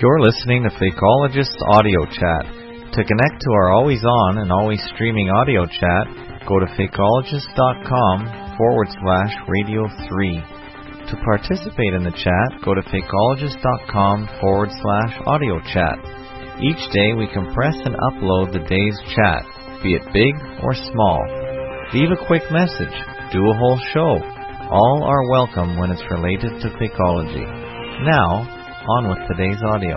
You're listening to Fakeologist Audio Chat. To connect to our always on and always streaming audio chat, go to fakeologist.com/radio 3. To participate in the chat, go to fakeologist.com/audio chat. Each day we compress and upload the day's chat, be it big or small. Leave a quick message, do a whole show. All are welcome when it's related to Fakeology. Now, on with today's audio.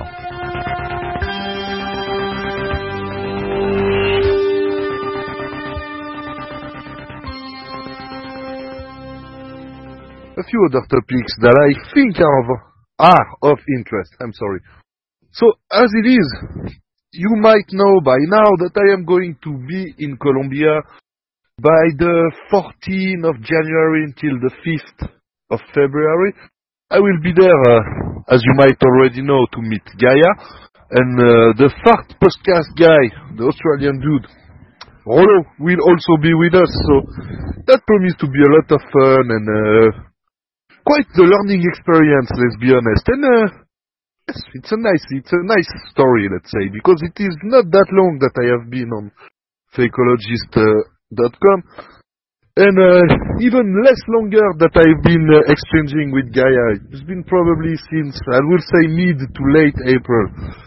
A few other topics that I think are of interest. I'm sorry. So, as it is, you might know by now that I am going to be in Colombia by the 14th of January until the 5th of February. I will be there, as you might already know, to meet Gaia. And the Fart podcast guy, the Australian dude, Rollo, will also be with us. So that promised to be a lot of fun and quite the learning experience, let's be honest. And yes, it's a nice story, let's say, because it is not that long that I have been on fakeologist.com. And even less longer that I've been exchanging with Gaia. It's been probably since, I will say, mid to late April.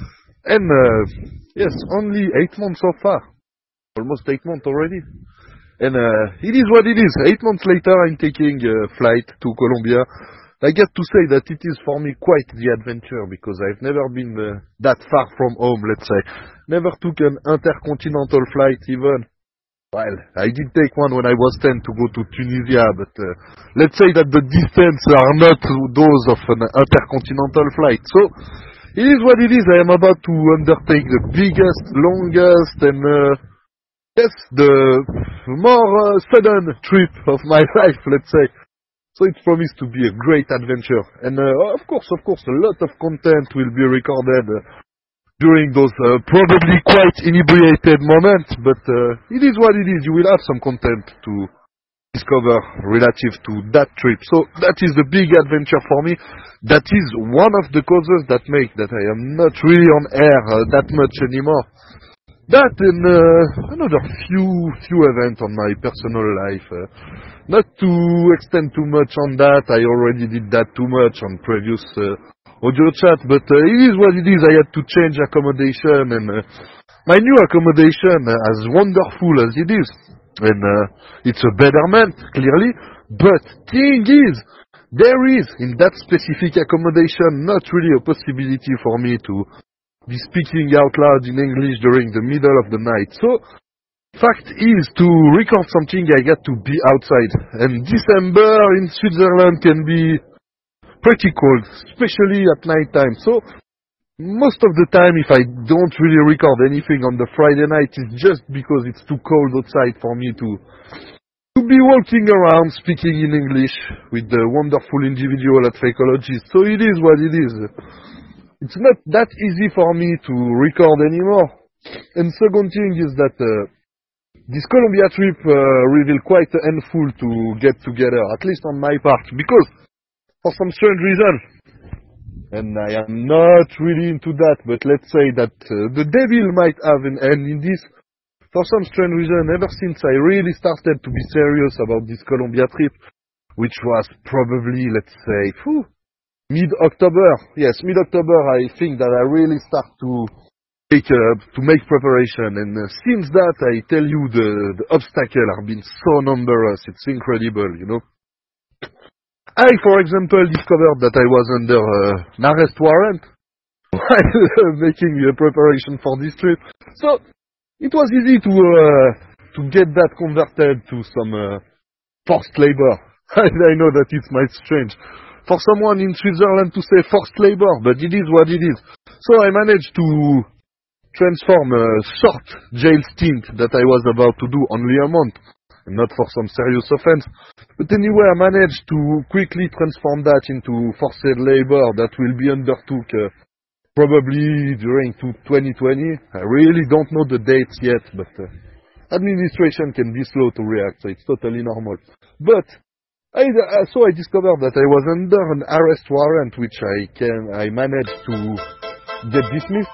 And yes, only 8 months so far. Almost 8 months already. And it is what it is. 8 months later, I'm taking a flight to Colombia. I get to say that it is for me quite the adventure, because I've never been that far from home, let's say. Never took an intercontinental flight even. Well, I did take one when I was 10 to go to Tunisia, but let's say that the distance are not those of an intercontinental flight. So, it is what it is. I am about to undertake the biggest, longest, and yes, the more sudden trip of my life, let's say. So it promised to be a great adventure. And of course, a lot of content will be recorded during those probably quite inebriated moments, but it is what it is. You will have some content to discover relative to that trip. So that is a big adventure for me. That is one of the causes that make that I am not really on air that much anymore. That and another few events on my personal life. Not to extend too much on that. I already did that too much on previous audio chat, but it is what it is. I had to change accommodation, and my new accommodation, as wonderful as it is, and it's a betterment, clearly, but thing is, there is, in that specific accommodation, not really a possibility for me to be speaking out loud in English during the middle of the night. So, fact is, to record something, I got to be outside, and December in Switzerland can be pretty cold, especially at night time. So, most of the time, if I don't really record anything on the Friday night, it's just because it's too cold outside for me to be walking around speaking in English with the wonderful individual at Fakeologist. So it is what it is. It's not that easy for me to record anymore. And second thing is that this Colombia trip revealed quite a handful to get together, at least on my part, because for some strange reason, and I am not really into that, but let's say that the devil might have an end in this. For some strange reason, ever since I really started to be serious about this Colombia trip, which was probably, let's say, mid-October. Yes, mid-October, I think that I really start to make preparation. And since that, I tell you, the obstacles have been so numerous. It's incredible, you know. I, for example, discovered that I was under an arrest warrant while making the preparation for this trip. So, it was easy to get that converted to some forced labor. I know that it might strange for someone in Switzerland to say forced labor, but it is what it is. So I managed to transform a short jail stint that I was about to do, only a month, not for some serious offense. But anyway, I managed to quickly transform that into forced labor that will be undertook probably during 2020. I really don't know the dates yet, but administration can be slow to react, so it's totally normal. But I discovered that I was under an arrest warrant, which I managed to get dismissed.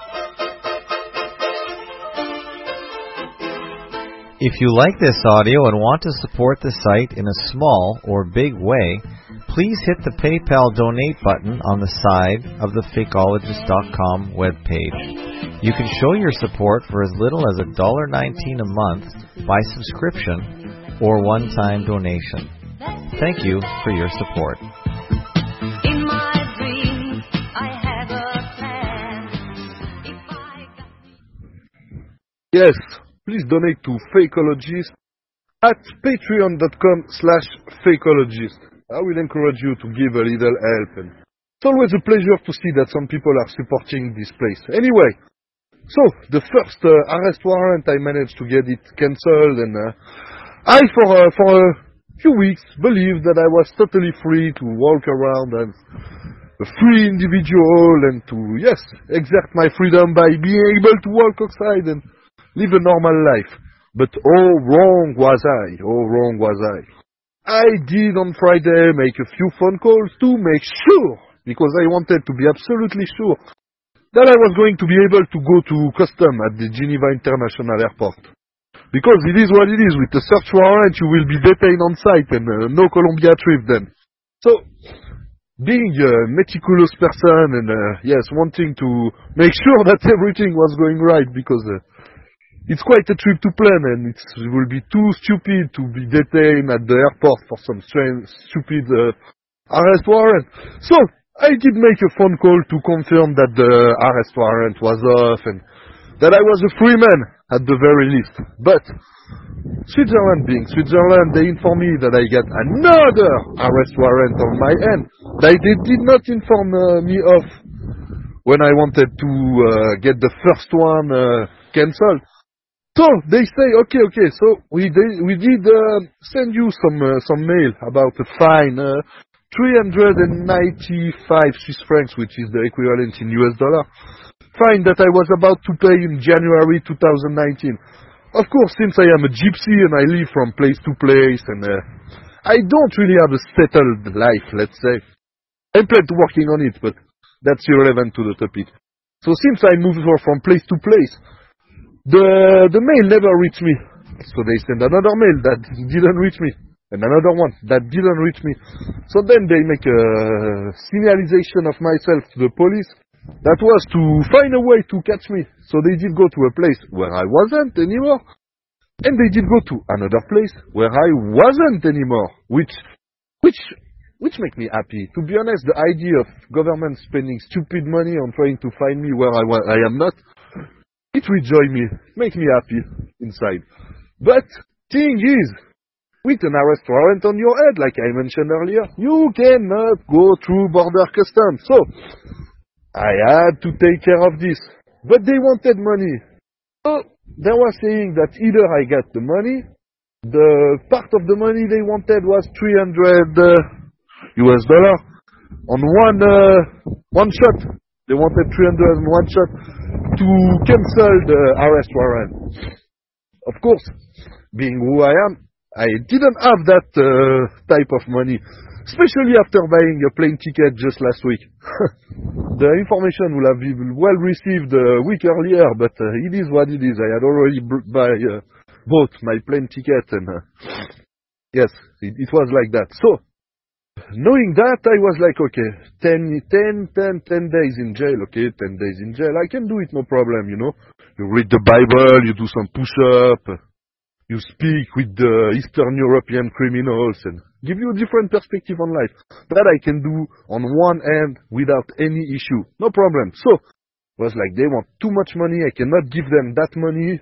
If you like this audio and want to support the site in a small or big way, please hit the PayPal donate button on the side of the Fakeologist.com webpage. You can show your support for as little as $1.19 a month by subscription or one-time donation. Thank you for your support. In my dreams, I have a plan. If I got... Yes, please donate to Fakeologist at patreon.com/Fakeologist. I will encourage you to give a little help. And it's always a pleasure to see that some people are supporting this place. Anyway, so the first arrest warrant, I managed to get it cancelled, and I, for a few weeks, believed that I was totally free to walk around as a free individual and to, yes, exert my freedom by being able to walk outside and live a normal life. But oh, wrong was I. I did on Friday make a few phone calls to make sure, because I wanted to be absolutely sure, that I was going to be able to go to custom at the Geneva International Airport. Because it is what it is. With the search warrant, you will be detained on site and no Colombia trip then. So, being a meticulous person and, yes, wanting to make sure that everything was going right, because it's quite a trip to plan and it will be too stupid to be detained at the airport for some strange, stupid arrest warrant. So, I did make a phone call to confirm that the arrest warrant was off and that I was a free man at the very least. But Switzerland being Switzerland, they informed me that I got another arrest warrant on my end that they did not inform me of when I wanted to get the first one cancelled. So they say, okay, so we did send you some mail about a fine, 395 Swiss francs, which is the equivalent in US dollar. Fine that I was about to pay in January 2019. Of course, since I am a gypsy and I live from place to place and I don't really have a settled life, let's say. I plan to working on it, but that's irrelevant to the topic. So since I moved from place to place, the mail never reached me. So they send another mail that didn't reach me. And another one that didn't reach me. So then they make a signalization of myself to the police. That was to find a way to catch me. So they did go to a place where I wasn't anymore. And they did go to another place where I wasn't anymore. Which make me happy. To be honest, the idea of government spending stupid money on trying to find me where I am not, it rejoice me, make me happy inside. But thing is, with an arrest warrant on your head, like I mentioned earlier, you cannot go through border customs. So I had to take care of this. But they wanted money. So they were saying that either I got the money, the part of the money they wanted was $300 US dollar on one shot. They wanted 300 in one shot to cancel the arrest warrant. Of course, being who I am, I didn't have that type of money, especially after buying a plane ticket just last week. The information will have been well received a week earlier, but it is what it is. I had already bought my plane ticket, and yes, it was like that. So, knowing that, I was like, okay, 10 days in jail, okay, 10 days in jail, I can do it, no problem, you know. You read the Bible, you do some push-up, you speak with the Eastern European criminals and give you a different perspective on life. That I can do on one end without any issue. No problem. So, it was like they want too much money. I cannot give them that money.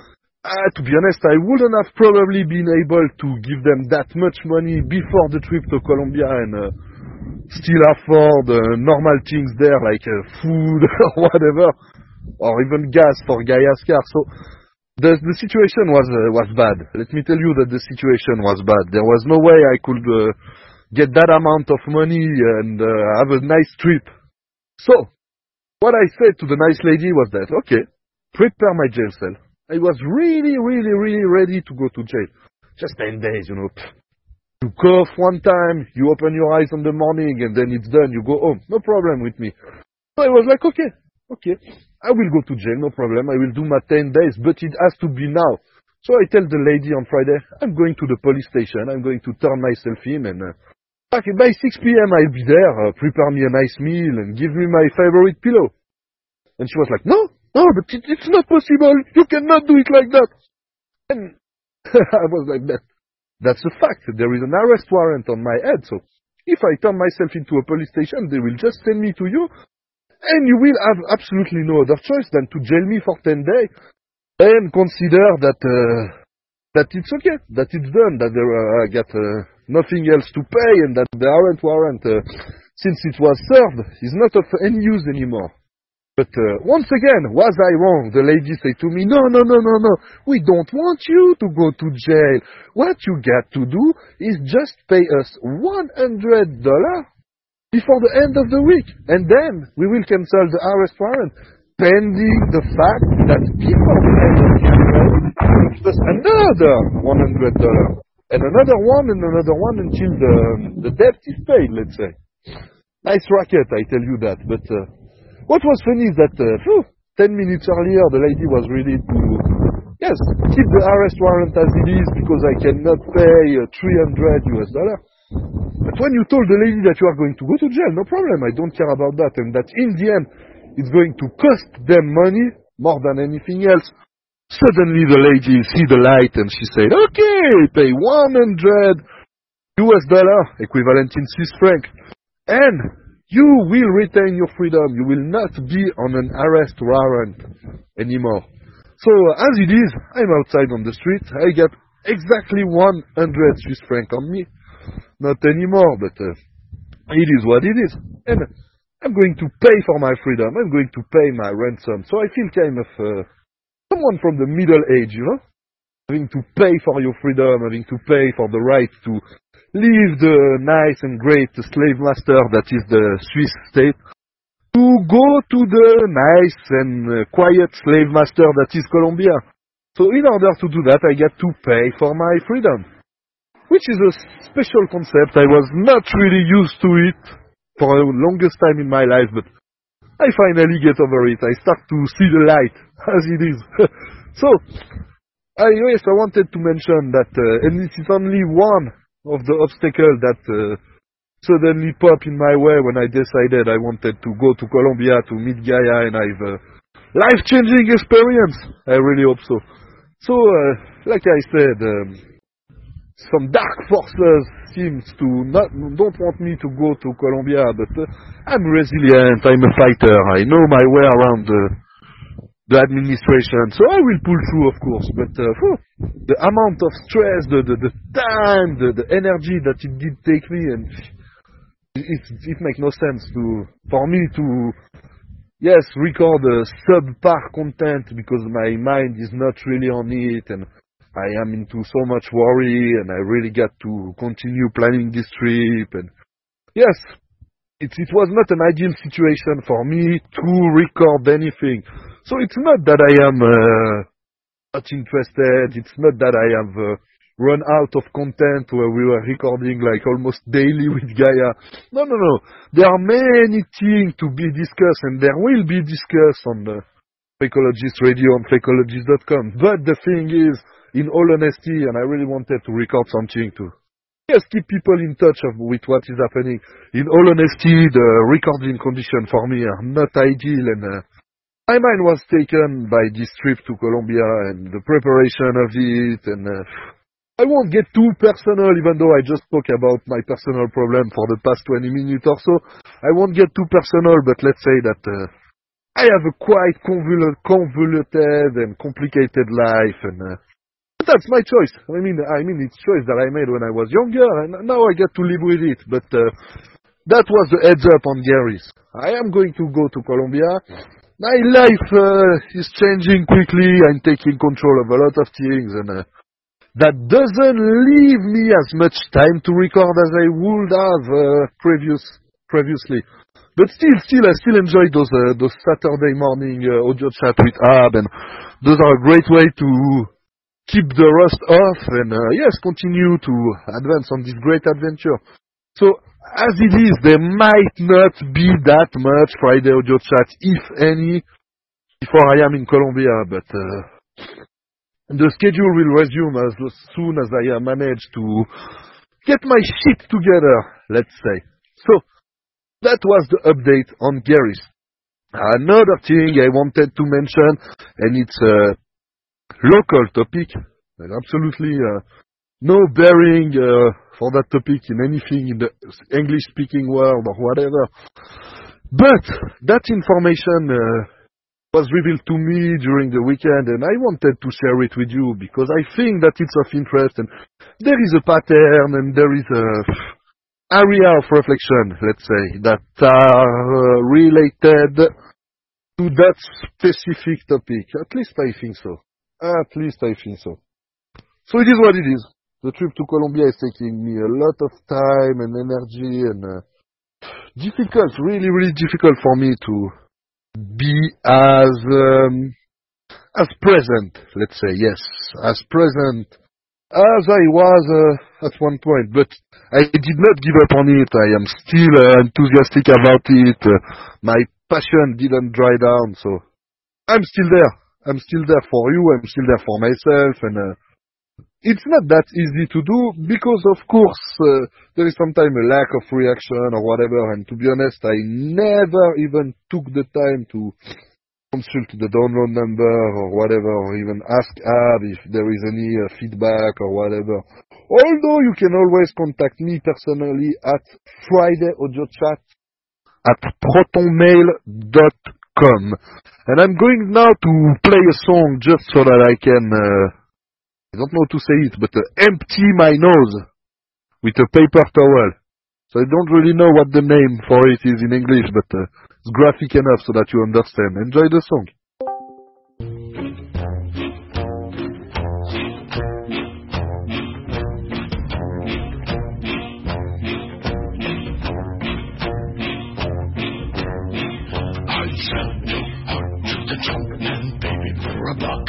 To be honest, I wouldn't have probably been able to give them that much money before the trip to Colombia and still afford normal things there like food or whatever, or even gas for Gaia's car. So, the situation was bad. Let me tell you that the situation was bad. There was no way I could get that amount of money and have a nice trip. So, what I said to the nice lady was that, okay, prepare my jail cell. I was really ready to go to jail. Just 10 days, you know. You cough one time, you open your eyes in the morning, and then it's done, you go home. No problem with me. So I was like, okay, Okay, I will go to jail, no problem. I will do my 10 days, but it has to be now. So I tell the lady on Friday, I'm going to the police station. I'm going to turn myself in, and by 6 p.m. I'll be there. Prepare me a nice meal and give me my favorite pillow. And she was like, no, but it's not possible. You cannot do it like that. And I was like, that's a fact. There is an arrest warrant on my head. So if I turn myself into a police station, they will just send me to you. And you will have absolutely no other choice than to jail me for 10 days and consider that it's okay, that it's done, that I got nothing else to pay, and that the arrest warrant, since it was served, is not of any use anymore. But once again, was I wrong? The lady said to me, no, we don't want you to go to jail. What you got to do is just pay us $100 before the end of the week, and then we will cancel the arrest warrant, pending the fact that before the end of the week, give us another $100, and another one until the debt is paid, let's say. Nice racket, I tell you that, but what was funny is that 10 minutes earlier, the lady was ready to, keep the arrest warrant as it is because I cannot pay $300. But when you told the lady that you are going to go to jail, no problem, I don't care about that, and that in the end, it's going to cost them money more than anything else, suddenly the lady see the light and she said, okay, pay $100, equivalent in Swiss franc, and you will retain your freedom. You will not be on an arrest warrant anymore. So, as it is, I'm outside on the street, I get exactly 100 Swiss franc on me. Not anymore, but it is what it is. And I'm going to pay for my freedom. I'm going to pay my ransom. So I feel kind of someone from the middle age, having to pay for your freedom, having to pay for the right to leave the nice and great slave master that is the Swiss state, to go to the nice and quiet slave master that is Colombia. So in order to do that, I get to pay for my freedom, which is a special concept. I was not really used to it for the longest time in my life, but I finally get over it. I start to see the light as it is. So, I wanted to mention that, and this is only one of the obstacles that suddenly popped in my way when I decided I wanted to go to Colombia to meet Gaia and have a life-changing experience. I really hope so. So, like I said, some dark forces seems to don't want me to go to Colombia, but I'm resilient, I'm a fighter, I know my way around the administration, so I will pull through, of course, but the amount of stress, the time, the energy that it did take me, and it makes no sense for me to record a subpar content because my mind is not really on it, and I am into so much worry, and I really got to continue planning this trip. And yes, it was not an ideal situation for me to record anything. So it's not that I am not interested. It's not that I have run out of content where we were recording like almost daily with Gaia. No. There are many things to be discussed, and there will be discussed on the Fakeologist Radio on fakeologist.com. But the thing is, in all honesty, and I really wanted to record something to keep people in touch with what is happening. In all honesty, the recording conditions for me are not ideal, and my mind was taken by this trip to Colombia and the preparation of it, and I won't get too personal, even though I just spoke about my personal problem for the past 20 minutes or so. I won't get too personal, but let's say that I have a quite convoluted and complicated life, and that's my choice. I mean, it's choice that I made when I was younger, and now I get to live with it. But that was the heads up on Gary's. I am going to go to Colombia. My life is changing quickly. I'm taking control of a lot of things, and that doesn't leave me as much time to record as I would have previously. But still, I still enjoy those Saturday morning audio chat with Ab, and those are a great way to keep the rust off and, continue to advance on this great adventure. So, As it is, there might not be that much Friday audio chat, if any, before I am in Colombia, but the schedule will resume as soon as I manage to get my shit together, let's say. So, that was the update on Garry's. Another thing I wanted to mention, and it's a local topic, and absolutely no bearing for that topic in anything in the English-speaking world or whatever. But that information was revealed to me during the weekend, and I wanted to share it with you because I think that it's of interest, and there is a pattern, and there is a area of reflection, let's say, that are related to that specific topic. At least I think so. So it is what it is. The trip to Colombia is taking me a lot of time and energy, and difficult, really, really difficult for me to be as present, let's say, yes, as present as I was at one point, but I did not give up on it. I am still enthusiastic about it. My passion didn't dry down, so I'm still there. I'm still there for you. I'm still there for myself, and it's not that easy to do because, of course, there is sometimes a lack of reaction or whatever, and to be honest, I never even took the time to consult the download number or whatever, or even ask Ab if there is any feedback or whatever. Although you can always contact me personally at fridayaudiochat@protonmail.com. And I'm going now to play a song just so that I can, I don't know how to say it, but empty my nose with a paper towel. So I don't really know what the name for it is in English, but it's graphic enough so that you understand. Enjoy the song. I sell your heart to the drunk man, baby, for a buck.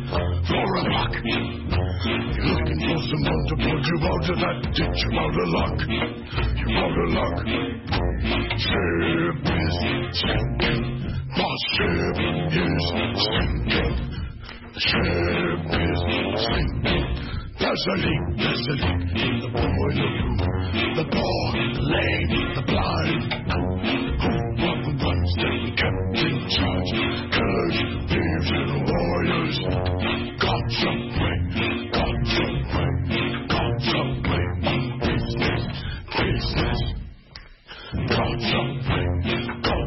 You're looking for someone to put you out of that ditch. You're out of luck. You're out of luck. Ship is sinking. The ship is sinking. The ship is sinking. There's a leak in the boiler room. The poor, the lame, the blind. Who are the ones that we kept in charge? Killers, thieves, and warriors. God's away on business. God's away on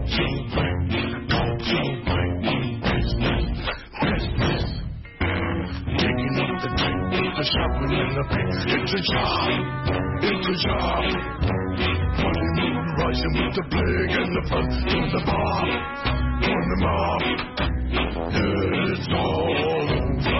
business. Taking up the tank, the shopping in the bank. It's a job. Honeymoon rising with the plague and the fun to the bar. On the mob. It's all over.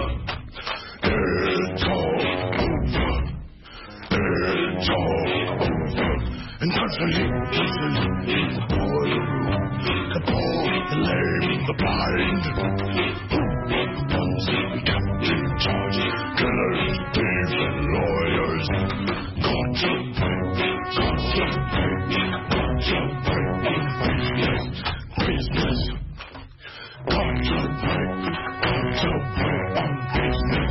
And there's a leak in the boiler room. The poor, the lame, the blind. Who are the ones that we kept in charge? Killers, thieves, and lawyers. God's away on business. God's away on business.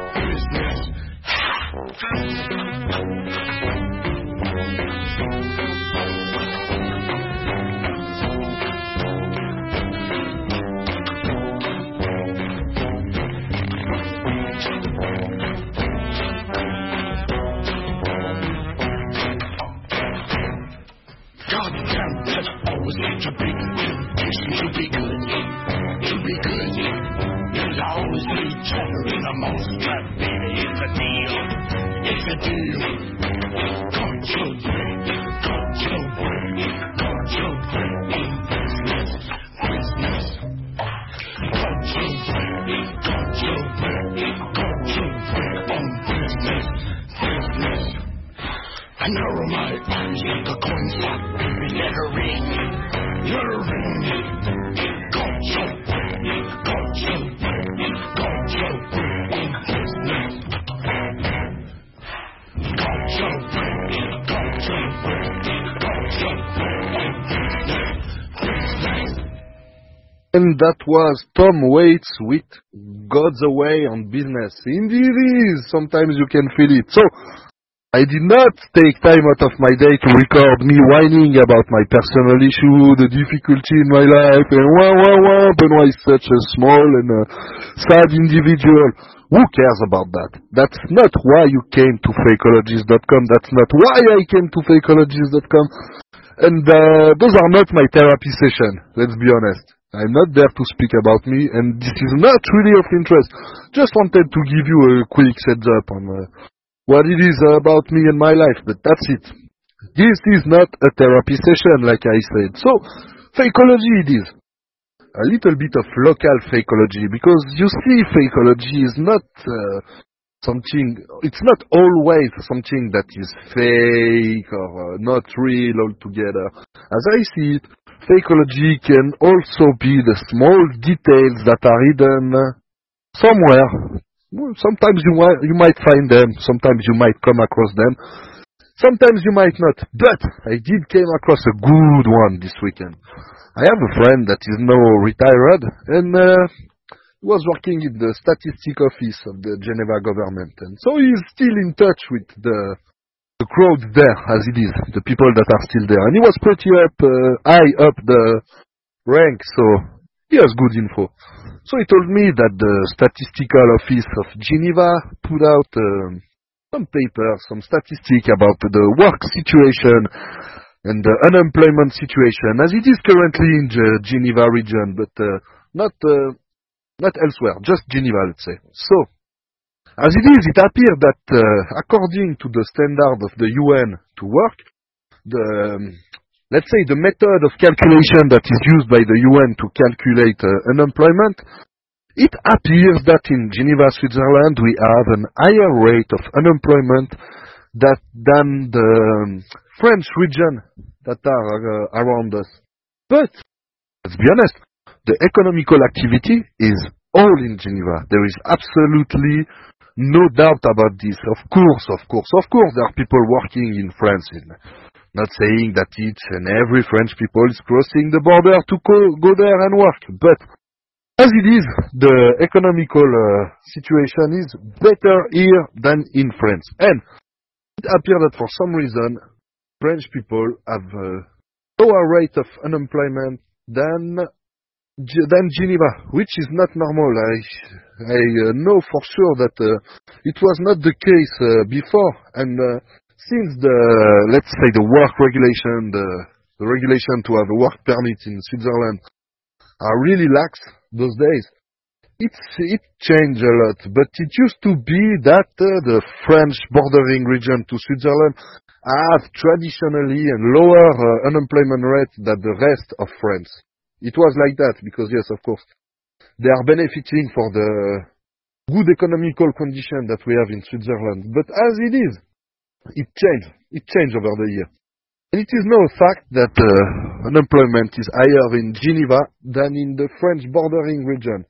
God damn, that's always such a big temptation to be good. There's always be cheddar in a mousetrap, baby. It's a deal. God's away on business. I narrow my eyes like a coin slot, baby. Let her ring. God's away on business. God's And that was Tom Waits with God's Away on Business. Indeed it is. Sometimes you can feel it. So, I did not take time out of my day to record me whining about my personal issue, the difficulty in my life, and Benoit is such a small and sad individual. Who cares about that? That's not why you came to fakeologist.com. That's not why I came to fakeologist.com. And those are not my therapy session, let's be honest. I'm not there to speak about me, and this is not really of interest. Just wanted to give you a quick heads up on what it is about me and my life, but that's it. This is not a therapy session, like I said. So, fakeology it is. A little bit of local fakeology, because you see, fakeology is not it's not always something that is fake or not real altogether. As I see it, fakeology can also be the small details that are hidden somewhere. Well, sometimes you might find them, sometimes you might come across them, sometimes you might not. But I did came across a good one this weekend. I have a friend that is now retired, and was working in the statistic office of the Geneva government. And so he is still in touch with the crowd there, as it is, the people that are still there. And he was pretty high up the rank, so he has good info. So he told me that the statistical office of Geneva put out some papers, some statistic about the work situation and the unemployment situation, as it is currently in the Geneva region, but not elsewhere, just Geneva, let's say. So, as it is, it appears that according to the standard of the UN to work, let's say the method of calculation that is used by the UN to calculate unemployment, it appears that in Geneva, Switzerland, we have an higher rate of unemployment than the French region that are around us. But, let's be honest, the economical activity is all in Geneva. There is absolutely no doubt about this. Of course, there are people working in France. Not saying that each and every French people is crossing the border to go there and work. But as it is, the economical situation is better here than in France. And it appears that for some reason, French people have a lower rate of unemployment than Geneva, which is not normal. I know for sure that it was not the case before, and since let's say the work regulation, the regulation to have a work permit in Switzerland are really lax those days, it changed a lot. But it used to be that the French bordering region to Switzerland have traditionally a lower unemployment rate than the rest of France. It was like that because, yes, of course, they are benefiting for the good economical condition that we have in Switzerland. But as it is, it changed. It changed over the year. And it is no fact that unemployment is higher in Geneva than in the French bordering region,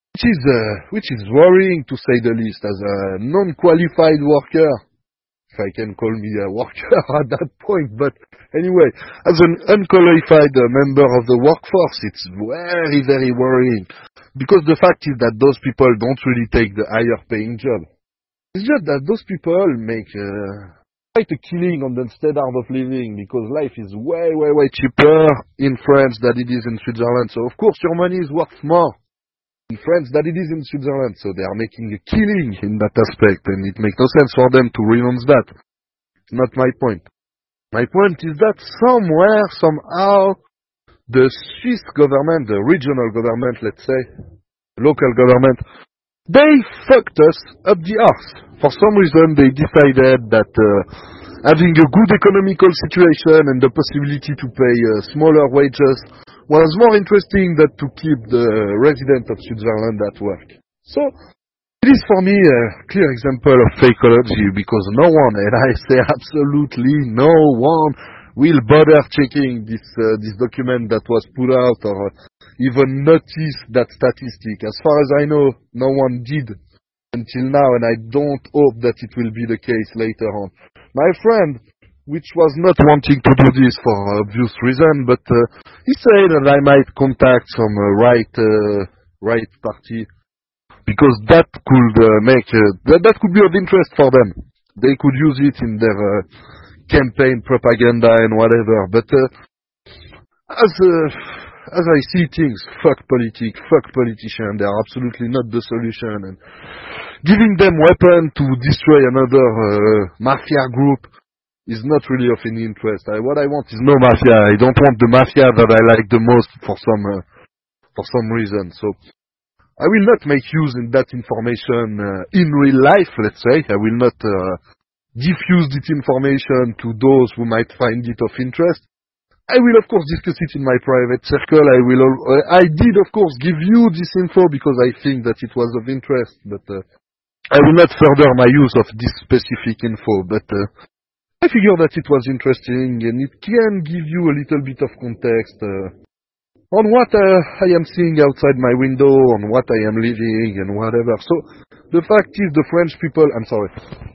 which is worrying to say the least. As a non-qualified worker, if I can call me a worker at that point, but anyway, as an unqualified member of the workforce, it's very, very worrying. Because the fact is that those people don't really take the higher paying job. It's just that those people make quite a killing on the standard of living, because life is way, way, way cheaper in France than it is in Switzerland. So of course your money is worth more in France than it is in Switzerland. So they are making a killing in that aspect, and it makes no sense for them to renounce that. It's not my point. My point is that somewhere, somehow, the Swiss government, the regional government, let's say, local government, they fucked us up the arse. For some reason, they decided that having a good economical situation and the possibility to pay smaller wages was more interesting than to keep the resident of Switzerland at work. So, it is for me a clear example of fakeology, because no one, and I say absolutely no one, will bother checking this document that was put out or even notice that statistic. As far as I know, no one did until now, and I don't hope that it will be the case later on. My friend which was not wanting to do this for obvious reason, but he said that I might contact some right party, because that could that could be of interest for them. They could use it in their campaign propaganda and whatever. But as I see things, fuck politics, fuck politicians. They are absolutely not the solution. And giving them weapons to destroy another mafia group is not really of any interest. What I want is no mafia. I don't want the mafia that I like the most for some reason. So I will not make use in that information in real life, let's say. I will not diffuse this information to those who might find it of interest. I will, of course, discuss it in my private circle. I did, of course, give you this info because I think that it was of interest, but I will not further my use of this specific info. But I figure that it was interesting and it can give you a little bit of context on what I am seeing outside my window, on what I am living and whatever. So the fact is, the French people, I'm sorry,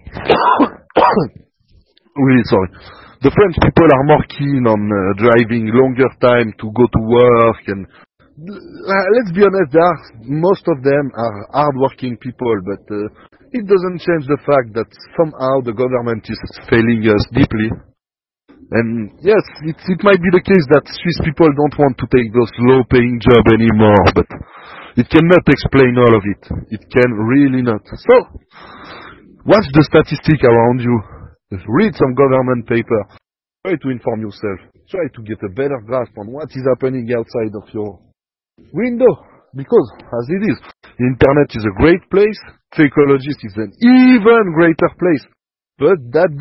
really sorry. The French people are more keen on driving longer time to go to work, and let's be honest, most of them are hard-working people, but it doesn't change the fact that somehow the government is failing us deeply. And yes, it might be the case that Swiss people don't want to take those low-paying jobs anymore, but it cannot explain all of it. It can really not. So, watch the statistic around you. Read some government paper. Try to inform yourself. Try to get a better grasp on what is happening outside of your window. Because, as it is, the internet is a great place. Fakeologist is an even greater place. But that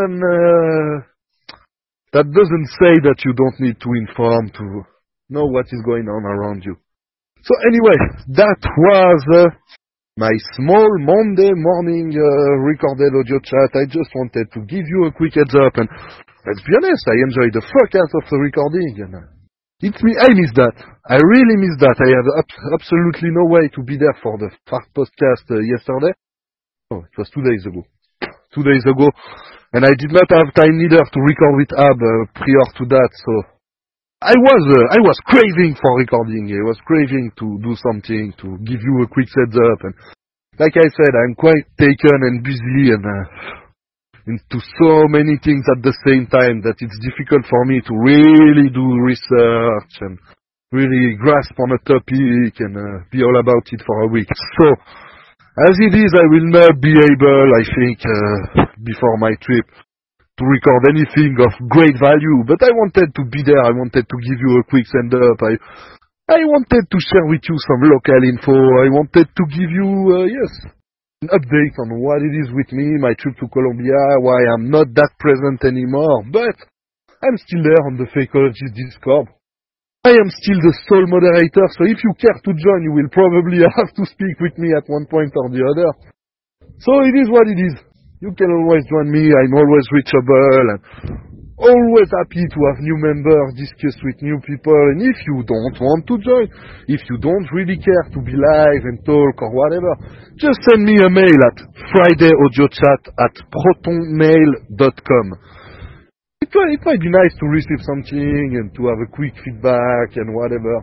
doesn't say that you don't need to inform to know what is going on around you. So anyway, that was my small Monday morning recorded audio chat. I just wanted to give you a quick heads up, and let's be honest, I enjoyed the fuck out of the recording, and I miss that. I really miss that. I had absolutely no way to be there for the Fart podcast yesterday. Oh, it was 2 days ago. 2 days ago, and I did not have time neither to record with Ab prior to that, so I was craving for recording. I was craving to do something, to give you a quick heads up. And like I said, I'm quite taken and busy and into so many things at the same time that it's difficult for me to really do research and really grasp on a topic and be all about it for a week. So, as it is, I will not be able, I think, before my trip, to record anything of great value, but I wanted to be there. I wanted to give you a quick send up. I wanted to share with you some local info. I wanted to give you, an update on what it is with me, my trip to Colombia, why I'm not that present anymore, but I'm still there on the Fakeologist Discord. I am still the sole moderator, so if you care to join, you will probably have to speak with me at one point or the other. So it is what it is. You can always join me. I'm always reachable and always happy to have new members, discuss with new people. And if you don't want to join, if you don't really care to be live and talk or whatever, just send me a mail at fridayaudioChat@protonmail.com. It might be nice to receive something and to have a quick feedback and whatever.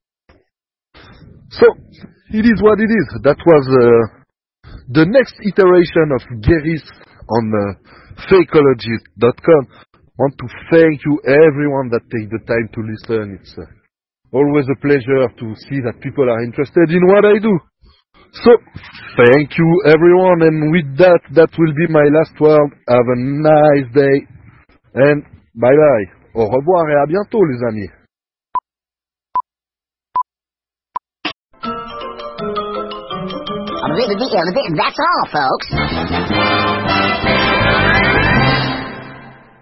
So, it is what it is. That was the next iteration of Geris on fakeologist.com. I want to thank you everyone that take the time to listen. It's always a pleasure to see that people are interested in what I do. So, thank you everyone, and with that, that will be my last word. Have a nice day, and bye bye. Au revoir et à bientôt les amis. That's all, folks.